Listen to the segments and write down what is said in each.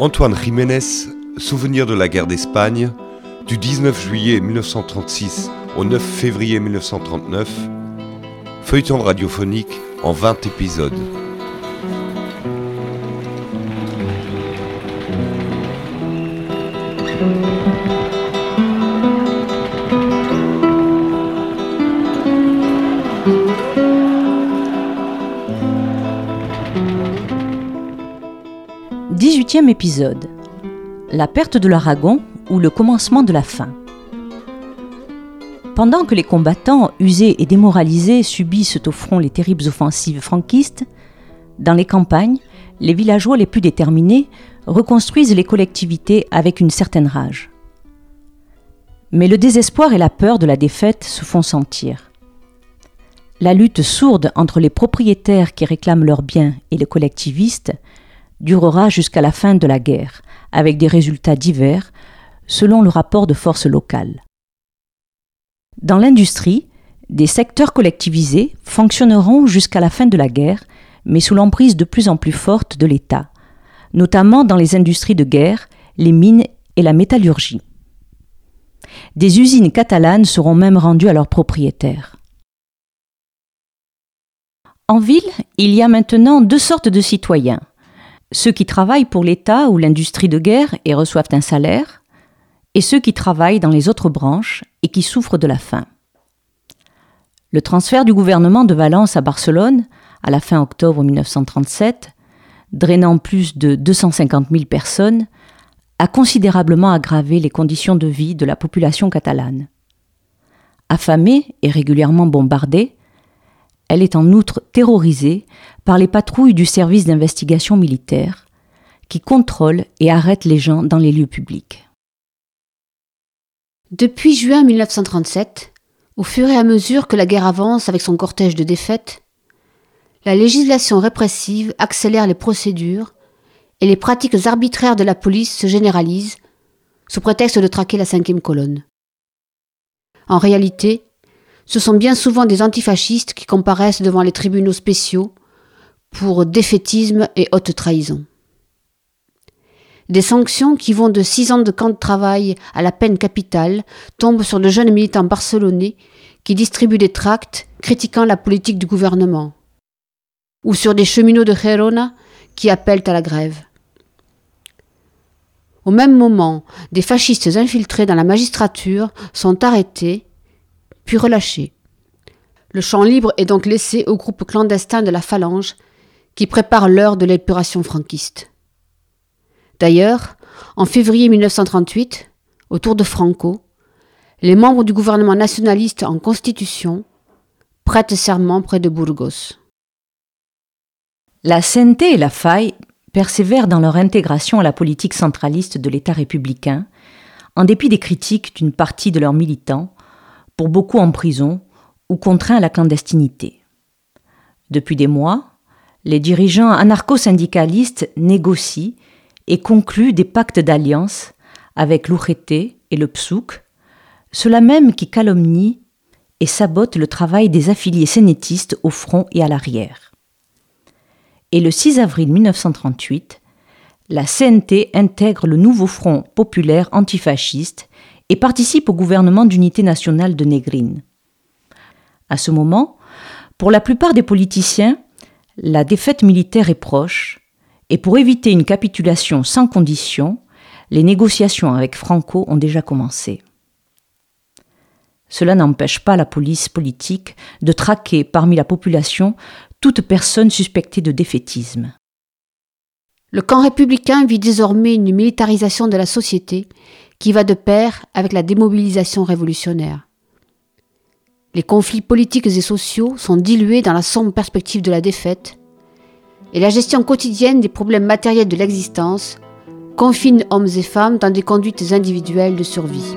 Antoine Jiménez, Souvenir de la guerre d'Espagne, du 19 juillet 1936 au 9 février 1939, feuilleton radiophonique en 20 épisodes. Dix-huitième épisode. La perte de l'Aragon ou le commencement de la fin. Pendant que les combattants, usés et démoralisés, subissent au front les terribles offensives franquistes, dans les campagnes, les villageois les plus déterminés reconstruisent les collectivités avec une certaine rage. Mais le désespoir et la peur de la défaite se font sentir. La lutte sourde entre les propriétaires qui réclament leurs biens et les collectivistes durera jusqu'à la fin de la guerre, avec des résultats divers, selon le rapport de force locale. Dans l'industrie, des secteurs collectivisés fonctionneront jusqu'à la fin de la guerre, mais sous l'emprise de plus en plus forte de l'État, notamment dans les industries de guerre, les mines et la métallurgie. Des usines catalanes seront même rendues à leurs propriétaires. En ville, il y a maintenant deux sortes de citoyens. Ceux qui travaillent pour l'État ou l'industrie de guerre et reçoivent un salaire, et ceux qui travaillent dans les autres branches et qui souffrent de la faim. Le transfert du gouvernement de Valence à Barcelone, à la fin octobre 1937, drainant plus de 250 000 personnes, a considérablement aggravé les conditions de vie de la population catalane. Affamée et régulièrement bombardée, elle est en outre terrorisée par les patrouilles du service d'investigation militaire qui contrôlent et arrêtent les gens dans les lieux publics. Depuis juin 1937, au fur et à mesure que la guerre avance avec son cortège de défaites, la législation répressive accélère les procédures et les pratiques arbitraires de la police se généralisent sous prétexte de traquer la 5e colonne. En réalité, ce sont bien souvent des antifascistes qui comparaissent devant les tribunaux spéciaux pour défaitisme et haute trahison. Des sanctions qui vont de 6 ans de camp de travail à la peine capitale tombent sur de jeunes militants barcelonais qui distribuent des tracts critiquant la politique du gouvernement, ou sur des cheminots de Gerona qui appellent à la grève. Au même moment, des fascistes infiltrés dans la magistrature sont arrêtés puis relâchés. Le champ libre est donc laissé au groupe clandestin de la Phalange qui prépare l'heure de l'épuration franquiste. D'ailleurs, en février 1938, autour de Franco, les membres du gouvernement nationaliste en constitution prêtent serment près de Burgos. La CNT et la FAI persévèrent dans leur intégration à la politique centraliste de l'État républicain, en dépit des critiques d'une partie de leurs militants, pour beaucoup en prison ou contraints à la clandestinité. Depuis des mois, les dirigeants anarcho-syndicalistes négocient et concluent des pactes d'alliance avec l'UGT et le PSUC, ceux-là même qui calomnient et sabotent le travail des affiliés sénétistes au front et à l'arrière. Et le 6 avril 1938, la CNT intègre le nouveau Front populaire antifasciste et participe au gouvernement d'unité nationale de Negrín. À ce moment, pour la plupart des politiciens, la défaite militaire est proche, et pour éviter une capitulation sans condition, les négociations avec Franco ont déjà commencé. Cela n'empêche pas la police politique de traquer parmi la population toute personne suspectée de défaitisme. Le camp républicain vit désormais une militarisation de la société qui va de pair avec la démobilisation révolutionnaire. Les conflits politiques et sociaux sont dilués dans la sombre perspective de la défaite, et la gestion quotidienne des problèmes matériels de l'existence confine hommes et femmes dans des conduites individuelles de survie.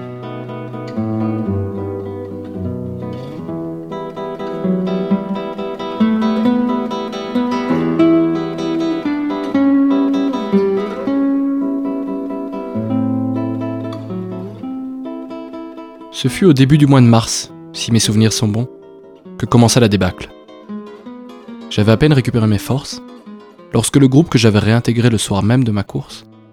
Ce fut au début du mois de mars, si mes souvenirs sont bons, que commença la débâcle. J'avais à peine récupéré mes forces, lorsque le groupe que j'avais réintégré le soir même de ma course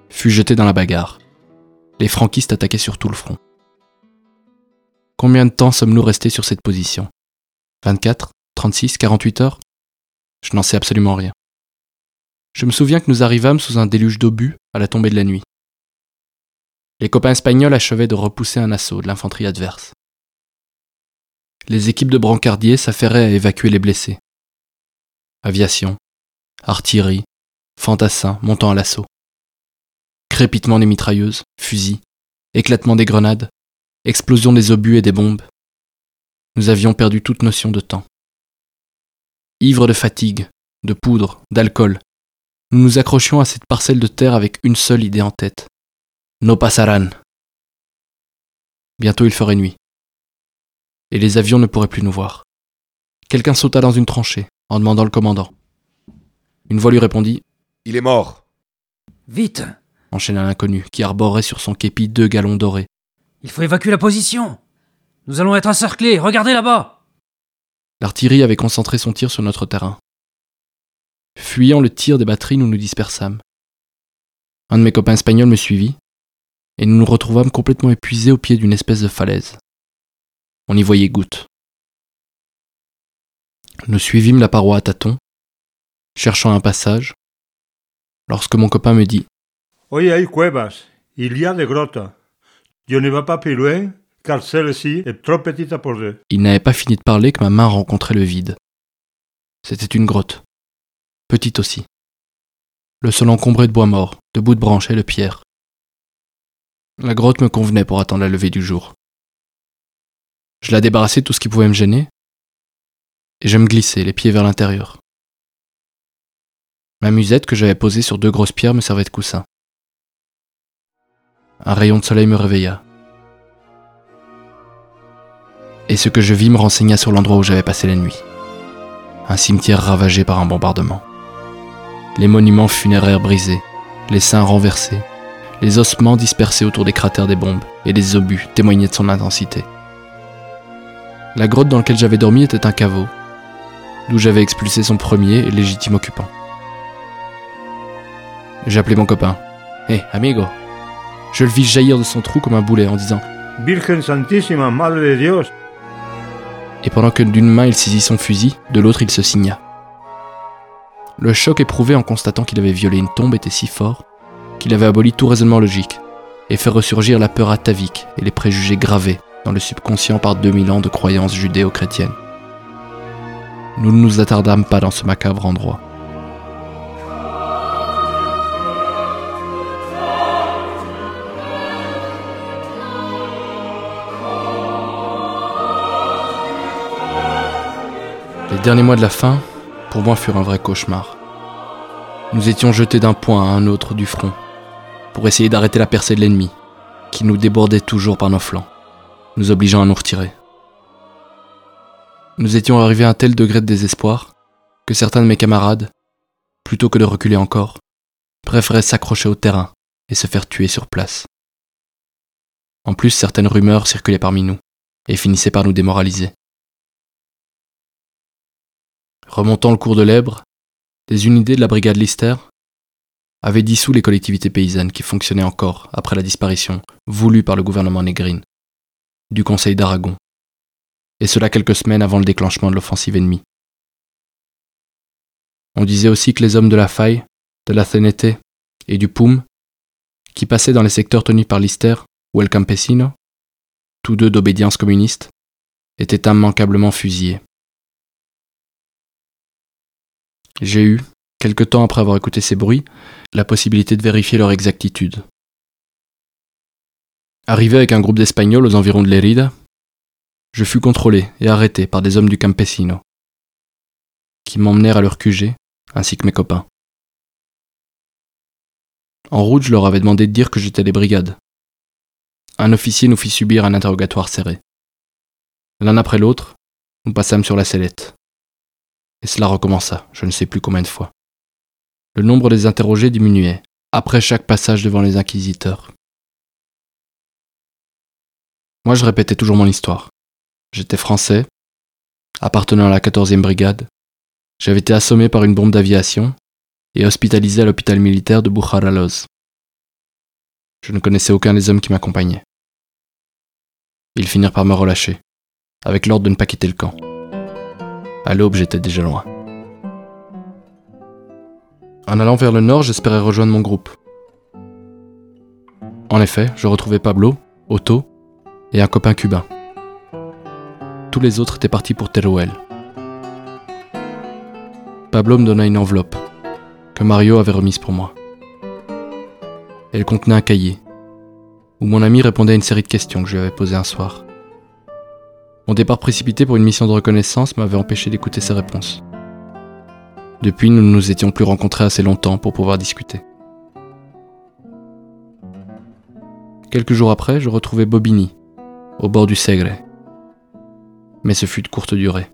fut jeté dans la bagarre. Les franquistes attaquaient sur tout le front. Combien de temps sommes-nous restés sur cette position ? 24, 36, 48 heures ? Je n'en sais absolument rien. Je me souviens que nous arrivâmes sous un déluge d'obus à la tombée de la nuit. Les copains espagnols achevaient de repousser un assaut de l'infanterie adverse. Les équipes de brancardiers s'affairaient à évacuer les blessés. Aviation, artillerie, fantassins montant à l'assaut. Crépitement des mitrailleuses, fusils, éclatement des grenades, explosion des obus et des bombes. Nous avions perdu toute notion de temps. Ivres de fatigue, de poudre, d'alcool, nous nous accrochions à cette parcelle de terre avec une seule idée en tête. No pasarán. Bientôt il ferait nuit. Et les avions ne pourraient plus nous voir. Quelqu'un sauta dans une tranchée, en demandant le commandant. Une voix lui répondit « Il est mort !» « Vite !» enchaîna l'inconnu, qui arborait sur son képi 2 galons dorés. « Il faut évacuer la position. Nous allons être encerclés, regardez là-bas !» L'artillerie avait concentré son tir sur notre terrain. Fuyant le tir des batteries, nous nous dispersâmes. Un de mes copains espagnols me suivit, et nous nous retrouvâmes complètement épuisés au pied d'une espèce de falaise. On y voyait gouttes. Nous suivîmes la paroi à tâtons, cherchant un passage, lorsque mon copain me dit « Hoy hay cuevas, il y a des grottes. Je ne vais pas plus loin, car celle-ci est trop petite pour eux. » Il n'avait pas fini de parler que ma main rencontrait le vide. C'était une grotte, petite aussi. Le sol encombré de bois mort, de bouts de branches et de pierres. La grotte me convenait pour attendre la levée du jour. Je la débarrassai de tout ce qui pouvait me gêner, et je me glissai, les pieds vers l'intérieur. Ma musette que j'avais posée sur 2 grosses pierres me servait de coussin. Un rayon de soleil me réveilla. Et ce que je vis me renseigna sur l'endroit où j'avais passé la nuit. Un cimetière ravagé par un bombardement. Les monuments funéraires brisés, les seins renversés, les ossements dispersés autour des cratères des bombes et les obus témoignaient de son intensité. La grotte dans laquelle j'avais dormi était un caveau, d'où j'avais expulsé son premier et légitime occupant. J'appelai mon copain. « Hé, amigo !» Je le vis jaillir de son trou comme un boulet en disant « Virgen Santísima, Madre de Dios !» Et pendant que d'une main il saisit son fusil, de l'autre il se signa. Le choc éprouvé en constatant qu'il avait violé une tombe était si fort qu'il avait aboli tout raisonnement logique et fait ressurgir la peur atavique et les préjugés gravés dans le subconscient par 2000 ans de croyances judéo-chrétiennes. Nous ne nous attardâmes pas dans ce macabre endroit. Les derniers mois de la fin, pour moi, furent un vrai cauchemar. Nous étions jetés d'un point à un autre du front, pour essayer d'arrêter la percée de l'ennemi, qui nous débordait toujours par nos flancs, nous obligeant à nous retirer. Nous étions arrivés à un tel degré de désespoir, que certains de mes camarades, plutôt que de reculer encore, préféraient s'accrocher au terrain et se faire tuer sur place. En plus, certaines rumeurs circulaient parmi nous, et finissaient par nous démoraliser. Remontant le cours de l'Èbre, des unités de la brigade Lister avaient dissous les collectivités paysannes qui fonctionnaient encore après la disparition, voulue par le gouvernement négrine, du Conseil d'Aragon, et cela quelques semaines avant le déclenchement de l'offensive ennemie. On disait aussi que les hommes de la Faille, de la CNT et du PUM, qui passaient dans les secteurs tenus par Lister ou El Campesino, tous deux d'obédience communiste, étaient immanquablement fusillés. J'ai eu, quelque temps après avoir écouté ces bruits, la possibilité de vérifier leur exactitude. Arrivé avec un groupe d'Espagnols aux environs de Lérida, je fus contrôlé et arrêté par des hommes du Campesino, qui m'emmenèrent à leur QG, ainsi que mes copains. En route, je leur avais demandé de dire que j'étais des brigades. Un officier nous fit subir un interrogatoire serré. L'un après l'autre, nous passâmes sur la sellette. Et cela recommença, je ne sais plus combien de fois. Le nombre des interrogés diminuait, après chaque passage devant les inquisiteurs. Moi, je répétais toujours mon histoire. J'étais français, appartenant à la 14e brigade. J'avais été assommé par une bombe d'aviation et hospitalisé à l'hôpital militaire de Bujaraloz. Je ne connaissais aucun des hommes qui m'accompagnaient. Ils finirent par me relâcher, avec l'ordre de ne pas quitter le camp. À l'aube, j'étais déjà loin. En allant vers le nord, j'espérais rejoindre mon groupe. En effet, je retrouvais Pablo, Otto et un copain cubain. Tous les autres étaient partis pour Teruel. Pablo me donna une enveloppe que Mario avait remise pour moi. Elle contenait un cahier où mon ami répondait à une série de questions que je lui avais posées un soir. Mon départ précipité pour une mission de reconnaissance m'avait empêché d'écouter ses réponses. Depuis, nous ne nous étions plus rencontrés assez longtemps pour pouvoir discuter. Quelques jours après, je retrouvai Bobigny, au bord du Segre. Mais ce fut de courte durée.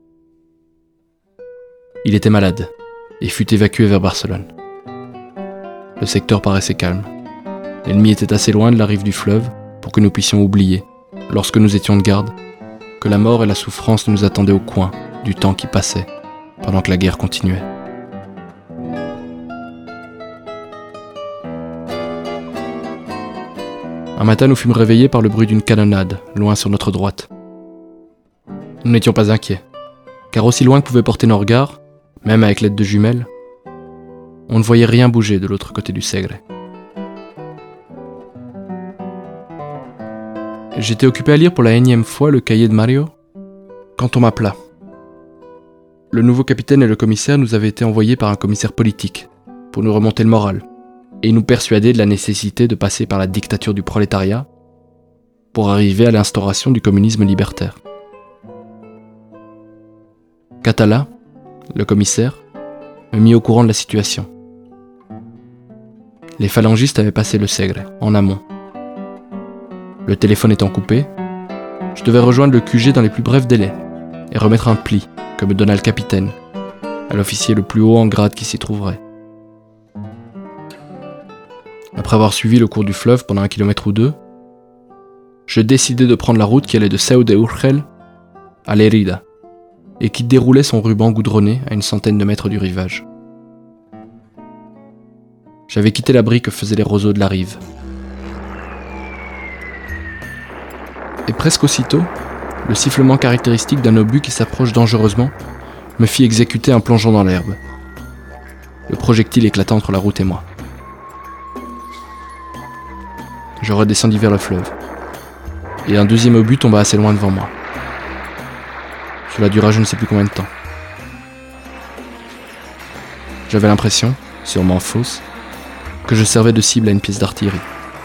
Il était malade et fut évacué vers Barcelone. Le secteur paraissait calme. L'ennemi était assez loin de la rive du fleuve pour que nous puissions oublier, lorsque nous étions de garde, que la mort et la souffrance nous attendaient au coin du temps qui passait, pendant que la guerre continuait. Un matin, nous fûmes réveillés par le bruit d'une canonnade, loin sur notre droite. Nous n'étions pas inquiets, car aussi loin que pouvaient porter nos regards, même avec l'aide de jumelles, on ne voyait rien bouger de l'autre côté du Segre. J'étais occupé à lire pour la énième fois le cahier de Mario, quand on m'appela. Le nouveau capitaine et le commissaire nous avaient été envoyés par un commissaire politique, pour nous remonter le moral, et nous persuader de la nécessité de passer par la dictature du prolétariat, pour arriver à l'instauration du communisme libertaire. Catala, le commissaire, me mit au courant de la situation. Les phalangistes avaient passé le Segre, en amont. Le téléphone étant coupé, je devais rejoindre le QG dans les plus brefs délais et remettre un pli que me donna le capitaine, à l'officier le plus haut en grade qui s'y trouverait. Après avoir suivi le cours du fleuve pendant 1 kilomètre ou 2, je décidai de prendre la route qui allait de Seu de Urgel à Lérida et qui déroulait son ruban goudronné à une centaine de mètres du rivage. J'avais quitté l'abri que faisaient les roseaux de la rive. Et presque aussitôt, le sifflement caractéristique d'un obus qui s'approche dangereusement me fit exécuter un plongeon dans l'herbe. Le projectile éclata entre la route et moi. Je redescendis vers le fleuve, et un deuxième obus tomba assez loin devant moi. Cela dura je ne sais plus combien de temps. J'avais l'impression, sûrement fausse, que je servais de cible à une pièce d'artillerie.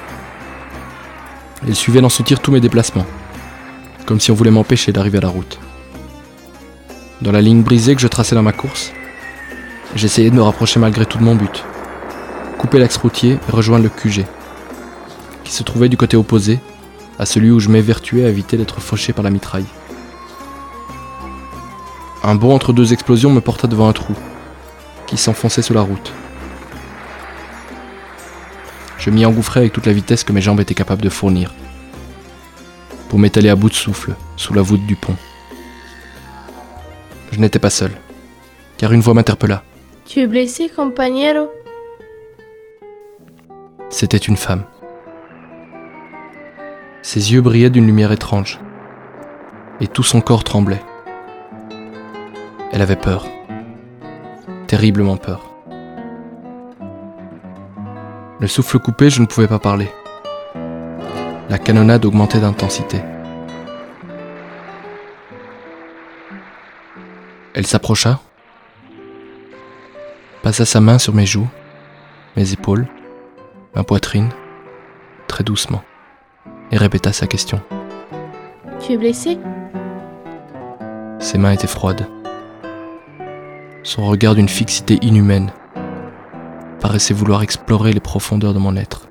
Il suivait dans son tir tous mes déplacements, comme si on voulait m'empêcher d'arriver à la route. Dans la ligne brisée que je traçais dans ma course, j'essayais de me rapprocher malgré tout de mon but, couper l'axe routier et rejoindre le QG, qui se trouvait du côté opposé à celui où je m'évertuais à éviter d'être fauché par la mitraille. Un bond entre deux explosions me porta devant un trou, qui s'enfonçait sous la route. Je m'y engouffrais avec toute la vitesse que mes jambes étaient capables de fournir, pour m'étaler à bout de souffle, sous la voûte du pont. Je n'étais pas seul, car une voix m'interpella. « Tu es blessé, compañero ?» C'était une femme. Ses yeux brillaient d'une lumière étrange, et tout son corps tremblait. Elle avait peur, terriblement peur. Le souffle coupé, je ne pouvais pas parler. La canonnade augmentait d'intensité. Elle s'approcha, passa sa main sur mes joues, mes épaules, ma poitrine, très doucement, et répéta sa question. « Tu es blessé ?» Ses mains étaient froides. Son regard d'une fixité inhumaine paraissait vouloir explorer les profondeurs de mon être.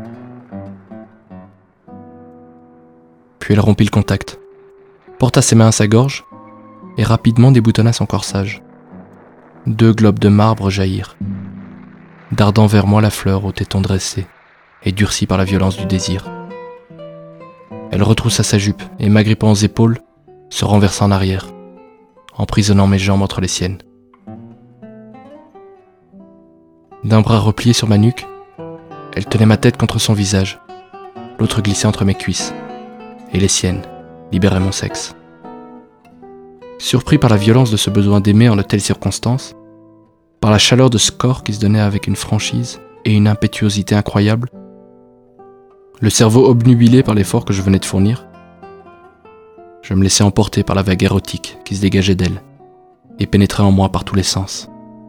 Puis elle rompit le contact, porta ses mains à sa gorge et rapidement déboutonna son corsage. 2 globes de marbre jaillirent, dardant vers moi la fleur au téton dressé et durci par la violence du désir. Elle retroussa sa jupe et, m'agrippant aux épaules, se renversa en arrière, emprisonnant mes jambes entre les siennes. D'un bras replié sur ma nuque, Elle tenait ma tête contre son visage. L'autre glissait entre mes cuisses. Et les siennes libéraient mon sexe. Surpris par la violence de ce besoin d'aimer en de telles circonstances, par la chaleur de ce corps qui se donnait avec une franchise et une impétuosité incroyables, le cerveau obnubilé par l'effort que je venais de fournir, je me laissais emporter par la vague érotique qui se dégageait d'elle et pénétrait en moi par tous les sens.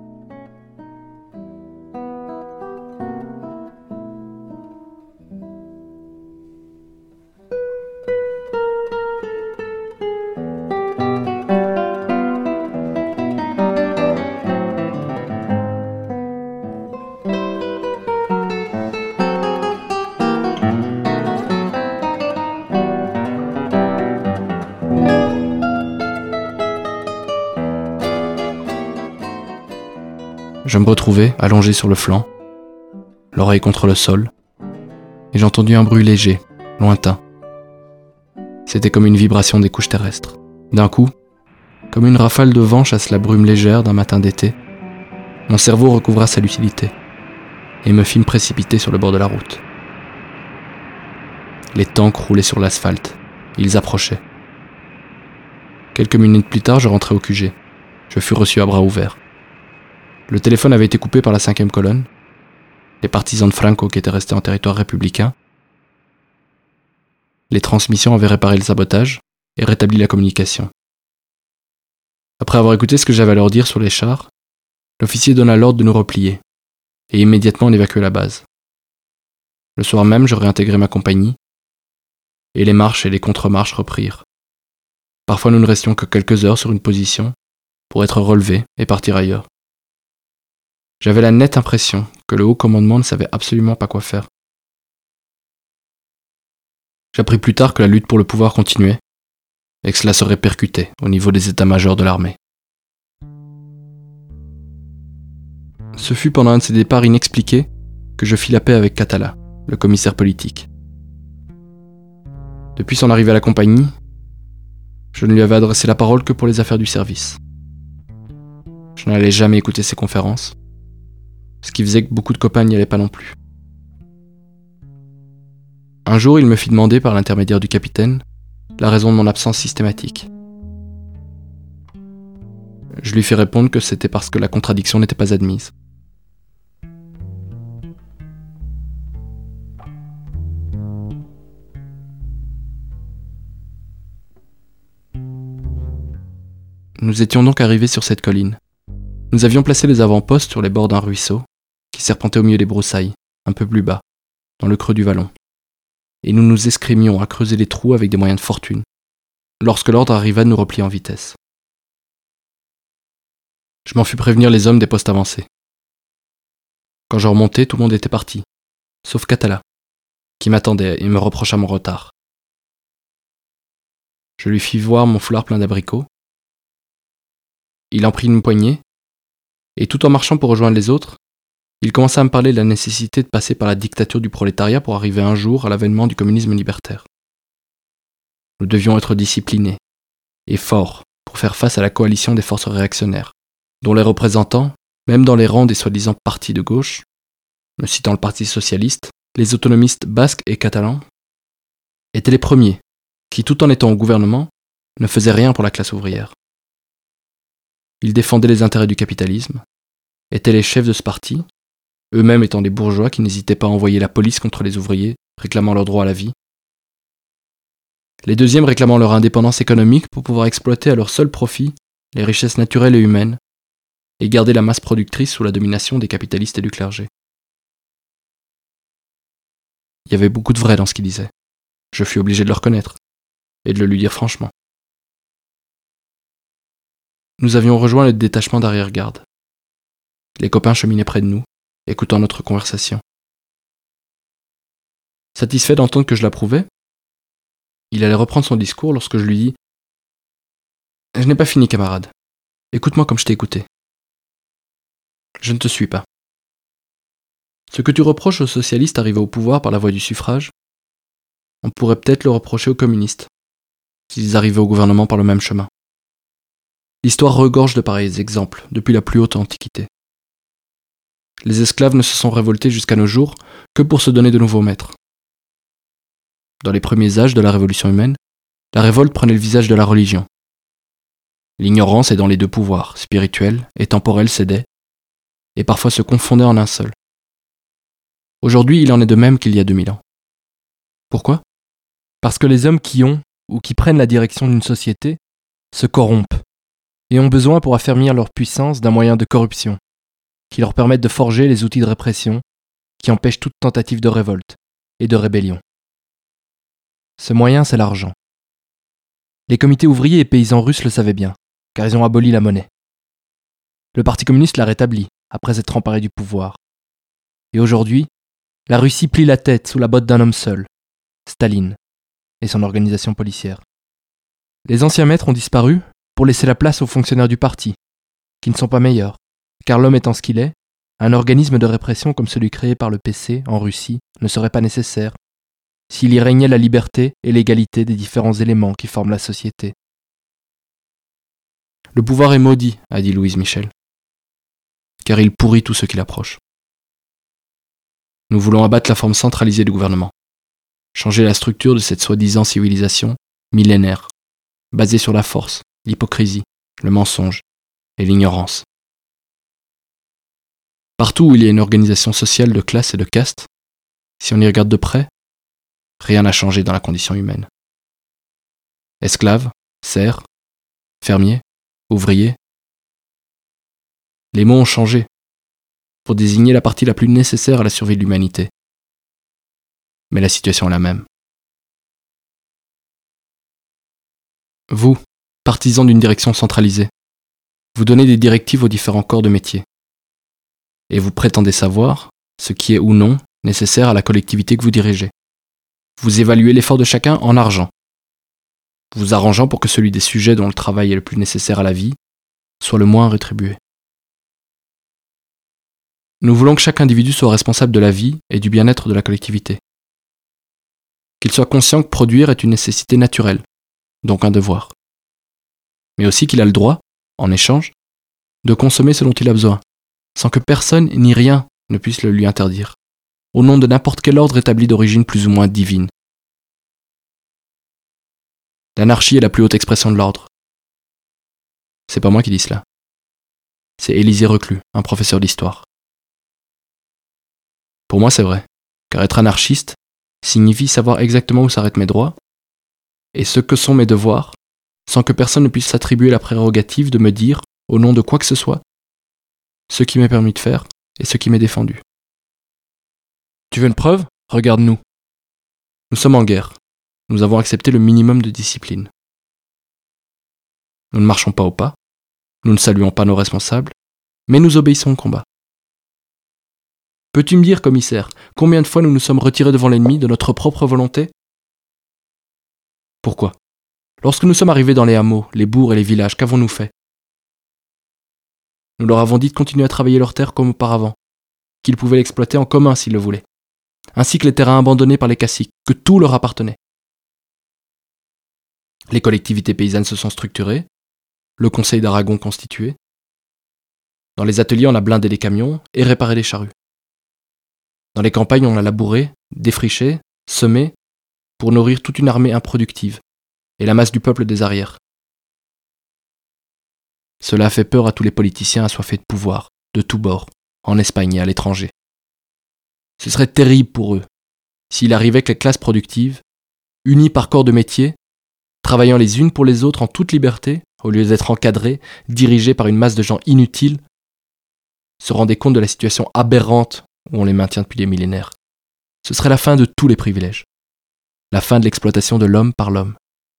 Je me retrouvais allongé sur le flanc, l'oreille contre le sol, et j'ai entendu un bruit léger, lointain. C'était comme une vibration des couches terrestres. D'un coup, comme une rafale de vent chasse la brume légère d'un matin d'été, mon cerveau recouvra sa lucidité et me fit me précipiter sur le bord de la route. Les tanks roulaient sur l'asphalte, ils approchaient. Quelques minutes plus tard, je rentrais au QG. Je fus reçu à bras ouverts. Le téléphone avait été coupé par la 5e colonne, les partisans de Franco qui étaient restés en territoire républicain. Les transmissions avaient réparé le sabotage et rétabli la communication. Après avoir écouté ce que j'avais à leur dire sur les chars, l'officier donna l'ordre de nous replier, et immédiatement on évacuait la base. Le soir même, je réintégrai ma compagnie, et les marches et les contre-marches reprirent. Parfois nous ne restions que quelques heures sur une position, pour être relevés et partir ailleurs. J'avais la nette impression que le haut commandement ne savait absolument pas quoi faire. J'appris plus tard que la lutte pour le pouvoir continuait, et que cela se répercutait au niveau des états-majors de l'armée. Ce fut pendant un de ces départs inexpliqués que je fis la paix avec Catala, le commissaire politique. Depuis son arrivée à la compagnie, je ne lui avais adressé la parole que pour les affaires du service. Je n'allais jamais écouter ses conférences, ce qui faisait que beaucoup de copains n'y allaient pas non plus. Un jour, il me fit demander par l'intermédiaire du capitaine la raison de mon absence systématique. Je lui fis répondre que c'était parce que la contradiction n'était pas admise. Nous étions donc arrivés sur cette colline. Nous avions placé les avant-postes sur les bords d'un ruisseau qui serpentait au milieu des broussailles, un peu plus bas, dans le creux du vallon. Et nous nous escrimions à creuser les trous avec des moyens de fortune, lorsque l'ordre arriva de nous replier en vitesse. Je m'en fus prévenir les hommes des postes avancés. Quand je remontais, tout le monde était parti, sauf Catala, qui m'attendait et me reprocha mon retard. Je lui fis voir mon foulard plein d'abricots. Il en prit une poignée, et tout en marchant pour rejoindre les autres, il commença à me parler de la nécessité de passer par la dictature du prolétariat pour arriver un jour à l'avènement du communisme libertaire. Nous devions être disciplinés et forts pour faire face à la coalition des forces réactionnaires, dont les représentants, même dans les rangs des soi-disant partis de gauche, me citant le Parti socialiste, les autonomistes basques et catalans, étaient les premiers qui, tout en étant au gouvernement, ne faisaient rien pour la classe ouvrière. Ils défendaient les intérêts du capitalisme, étaient les chefs de ce parti, eux-mêmes étant des bourgeois qui n'hésitaient pas à envoyer la police contre les ouvriers, réclamant leur droit à la vie. Les deuxièmes réclamant leur indépendance économique pour pouvoir exploiter à leur seul profit les richesses naturelles et humaines, et garder la masse productrice sous la domination des capitalistes et du clergé. Il y avait beaucoup de vrai dans ce qu'il disait. Je fus obligé de le reconnaître, et de le lui dire franchement. Nous avions rejoint le détachement d'arrière-garde. Les copains cheminaient près de nous, écoutant notre conversation. Satisfait d'entendre que je l'approuvais, il allait reprendre son discours lorsque je lui dis « Je n'ai pas fini, camarade. Écoute-moi comme je t'ai écouté. Je ne te suis pas. Ce que tu reproches aux socialistes arrivés au pouvoir par la voie du suffrage, on pourrait peut-être le reprocher aux communistes, s'ils arrivaient au gouvernement par le même chemin. L'histoire regorge de pareils exemples depuis la plus haute antiquité. les esclaves ne se sont révoltés jusqu'à nos jours que pour se donner de nouveaux maîtres. Dans les premiers âges de la révolution humaine, la révolte prenait le visage de la religion. L'ignorance aidant les deux pouvoirs, spirituel et temporel, cédait, et parfois se confondait en un seul. Aujourd'hui, il en est de même qu'il y a 2000 ans. Pourquoi ? Parce que les hommes qui ont ou qui prennent la direction d'une société se corrompent et ont besoin pour affermir leur puissance d'un moyen de corruption qui leur permette de forger les outils de répression qui empêchent toute tentative de révolte et de rébellion. Ce moyen, c'est l'argent. Les comités ouvriers et paysans russes le savaient bien, car ils ont aboli la monnaie. Le Parti communiste l'a rétabli, après s'être emparé du pouvoir. Et aujourd'hui, la Russie plie la tête sous la botte d'un homme seul, Staline, et son organisation policière. Les anciens maîtres ont disparu pour laisser la place aux fonctionnaires du parti, qui ne sont pas meilleurs, car l'homme étant ce qu'il est, un organisme de répression comme celui créé par le PC en Russie ne serait pas nécessaire s'il y régnait la liberté et l'égalité des différents éléments qui forment la société. Le pouvoir est maudit, a dit Louise Michel, car il pourrit tout ce qui l'approche. Nous voulons abattre la forme centralisée du gouvernement, changer la structure de cette soi-disant civilisation millénaire, basée sur la force, l'hypocrisie, le mensonge et l'ignorance. Partout où il y a une organisation sociale de classe et de caste, si on y regarde de près, rien n'a changé dans la condition humaine. Esclaves, serfs, fermiers, ouvriers. Les mots ont changé pour désigner la partie la plus nécessaire à la survie de l'humanité. Mais la situation est la même. Vous, partisans d'une direction centralisée, vous donnez des directives aux différents corps de métier. Et vous prétendez savoir ce qui est ou non nécessaire à la collectivité que vous dirigez. Vous évaluez l'effort de chacun en argent, vous arrangeant pour que celui des sujets dont le travail est le plus nécessaire à la vie soit le moins rétribué. Nous voulons que chaque individu soit responsable de la vie et du bien-être de la collectivité. Qu'il soit conscient que produire est une nécessité naturelle, donc un devoir. Mais aussi qu'il a le droit, en échange, de consommer ce dont il a besoin, sans que personne ni rien ne puisse le lui interdire, au nom de n'importe quel ordre établi d'origine plus ou moins divine. L'anarchie est la plus haute expression de l'ordre. C'est pas moi qui dis cela. C'est Élisée Reclus, un professeur d'histoire. Pour moi, c'est vrai, car être anarchiste signifie savoir exactement où s'arrêtent mes droits et ce que sont mes devoirs, sans que personne ne puisse s'attribuer la prérogative de me dire, au nom de quoi que ce soit, ce qui m'est permis de faire et ce qui m'est défendu. Tu veux une preuve ? Regarde-nous. Nous sommes en guerre. Nous avons accepté le minimum de discipline. Nous ne marchons pas au pas, nous ne saluons pas nos responsables, mais nous obéissons au combat. Peux-tu me dire, commissaire, combien de fois nous nous sommes retirés devant l'ennemi de notre propre volonté ? Pourquoi ? Lorsque nous sommes arrivés dans les hameaux, les bourgs et les villages, qu'avons-nous fait ? Nous leur avons dit de continuer à travailler leurs terres comme auparavant, qu'ils pouvaient l'exploiter en commun s'ils le voulaient, ainsi que les terrains abandonnés par les caciques, que tout leur appartenait. Les collectivités paysannes se sont structurées, le conseil d'Aragon constitué. Dans les ateliers, on a blindé les camions et réparé les charrues. Dans les campagnes, on a labouré, défriché, semé, pour nourrir toute une armée improductive et la masse du peuple des arrières. Cela a fait peur à tous les politiciens assoiffés de pouvoir, de tous bords, en Espagne et à l'étranger. Ce serait terrible pour eux s'il arrivait que les classes productives, unies par corps de métier, travaillant les unes pour les autres en toute liberté, au lieu d'être encadrées, dirigées par une masse de gens inutiles, se rendaient compte de la situation aberrante où on les maintient depuis des millénaires. Ce serait la fin de tous les privilèges, la fin de l'exploitation de l'homme par l'homme.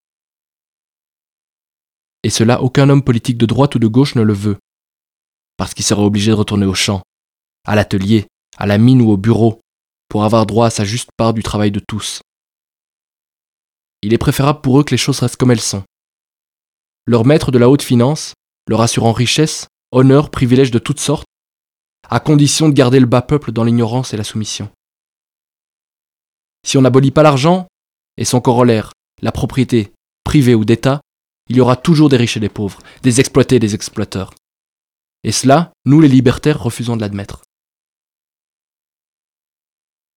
Et cela, aucun homme politique de droite ou de gauche ne le veut, parce qu'il serait obligé de retourner au champ, à l'atelier, à la mine ou au bureau, pour avoir droit à sa juste part du travail de tous. Il est préférable pour eux que les choses restent comme elles sont. Leur maître de la haute finance, leur assurant richesse, honneur, privilèges de toutes sortes, à condition de garder le bas peuple dans l'ignorance et la soumission. Si on n'abolit pas l'argent, et son corollaire, la propriété, privée ou d'État, il y aura toujours des riches et des pauvres, des exploités et des exploiteurs. Et cela, nous les libertaires refusons de l'admettre.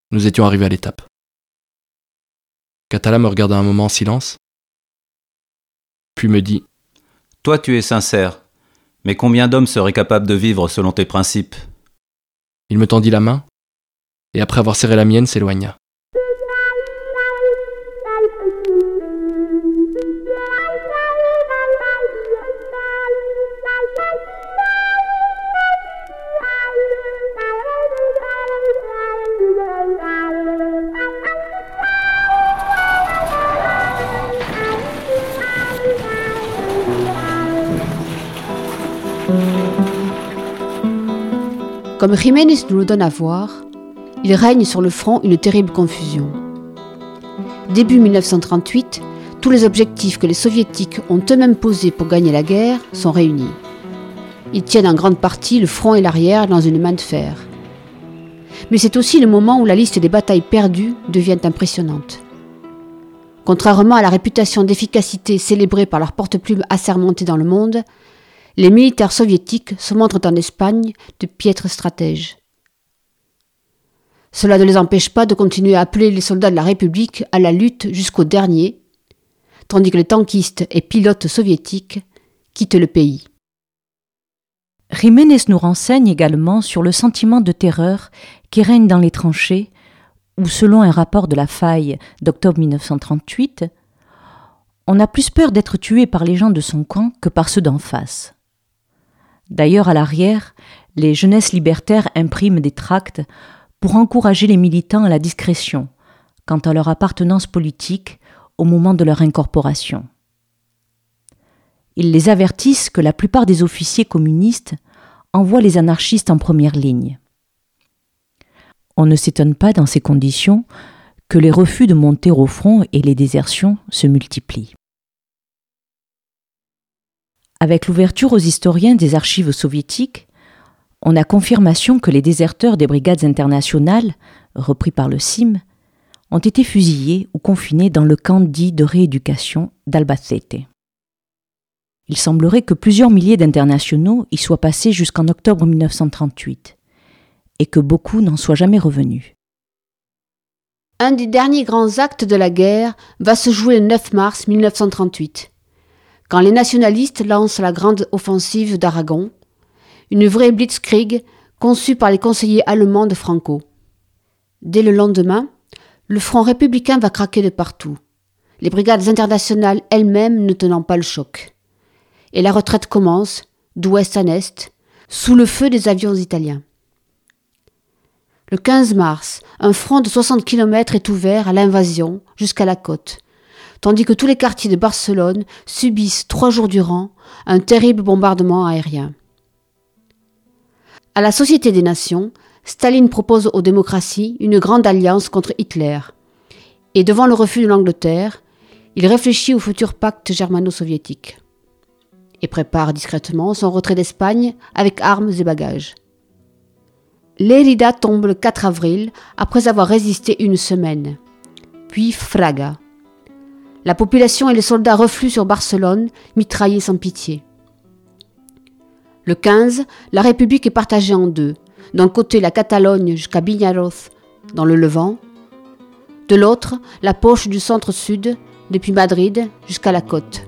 Nous étions arrivés à l'étape. Catala me regarda un moment en silence, puis me dit « Toi, tu es sincère, mais combien d'hommes seraient capables de vivre selon tes principes ?» Il me tendit la main, et après avoir serré la mienne, s'éloigna. Comme Jiménez nous le donne à voir, il règne sur le front une terrible confusion. Début 1938, tous les objectifs que les soviétiques ont eux-mêmes posés pour gagner la guerre sont réunis. Ils tiennent en grande partie le front et l'arrière dans une main de fer. Mais c'est aussi le moment où la liste des batailles perdues devient impressionnante. Contrairement à la réputation d'efficacité célébrée par leurs porte-plumes assermentés dans le monde, les militaires soviétiques se montrent en Espagne de piètres stratèges. Cela ne les empêche pas de continuer à appeler les soldats de la République à la lutte jusqu'au dernier, tandis que les tankistes et pilotes soviétiques quittent le pays. Jiménez nous renseigne également sur le sentiment de terreur qui règne dans les tranchées, où selon un rapport de la Faille d'octobre 1938, on a plus peur d'être tué par les gens de son camp que par ceux d'en face. D'ailleurs, à l'arrière, les jeunesses libertaires impriment des tracts pour encourager les militants à la discrétion quant à leur appartenance politique au moment de leur incorporation. Ils les avertissent que la plupart des officiers communistes envoient les anarchistes en première ligne. On ne s'étonne pas dans ces conditions que les refus de monter au front et les désertions se multiplient. Avec l'ouverture aux historiens des archives soviétiques, on a confirmation que les déserteurs des brigades internationales, repris par le CIM, ont été fusillés ou confinés dans le camp dit de rééducation d'Albacete. Il semblerait que plusieurs milliers d'internationaux y soient passés jusqu'en octobre 1938 et que beaucoup n'en soient jamais revenus. Un des derniers grands actes de la guerre va se jouer le 9 mars 1938. Quand les nationalistes lancent la grande offensive d'Aragon, une vraie blitzkrieg conçue par les conseillers allemands de Franco. Dès le lendemain, le front républicain va craquer de partout, les brigades internationales elles-mêmes ne tenant pas le choc. Et la retraite commence, d'ouest en est, sous le feu des avions italiens. Le 15 mars, un front de 60 km est ouvert à l'invasion jusqu'à la côte, tandis que tous les quartiers de Barcelone subissent 3 jours durant un terrible bombardement aérien. À la Société des Nations, Staline propose aux démocraties une grande alliance contre Hitler. Et devant le refus de l'Angleterre, il réfléchit au futur pacte germano-soviétique. Et prépare discrètement son retrait d'Espagne avec armes et bagages. Lérida tombe le 4 avril après avoir résisté une semaine. Puis Fraga. La population et les soldats refluent sur Barcelone, mitraillés sans pitié. Le 15, la République est partagée en deux. D'un côté, la Catalogne jusqu'à Vinyaroz, dans le Levant. De l'autre, la poche du centre-sud, depuis Madrid jusqu'à la côte.